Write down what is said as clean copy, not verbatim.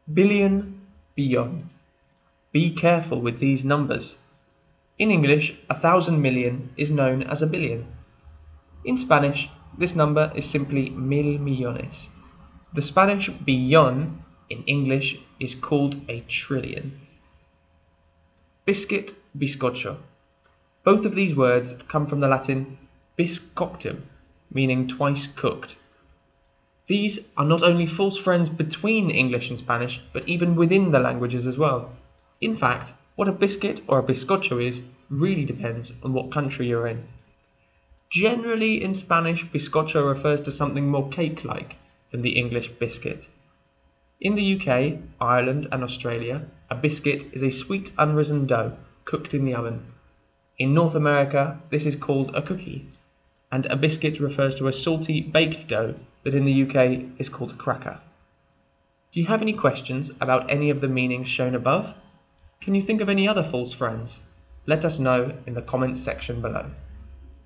Billion, billón. Be careful with these numbers. In English, 1,000,000,000 is known as a billion. In Spanish, this number is simply 1,000,000,000. The Spanish billón in English is called a trillion. Biscuit, bizcocho. Both of these words come from the Latin bis coctum, meaning twice cooked. These are not only false friends between English and Spanish, but even within the languages as well. In fact, what a biscuit or a bizcocho is really depends on what country you're in. Generally, in Spanish, bizcocho refers to something more cake-like than the English biscuit. In the UK, Ireland, and Australia, a biscuit is a sweet unrisen dough cooked in the oven. In North America, this is called a cookie, and a biscuit refers to a salty baked dough that in the UK is called a cracker. Do you have any questions about any of the meanings shown above? Can you think of any other false friends? Let us know in the comments section below.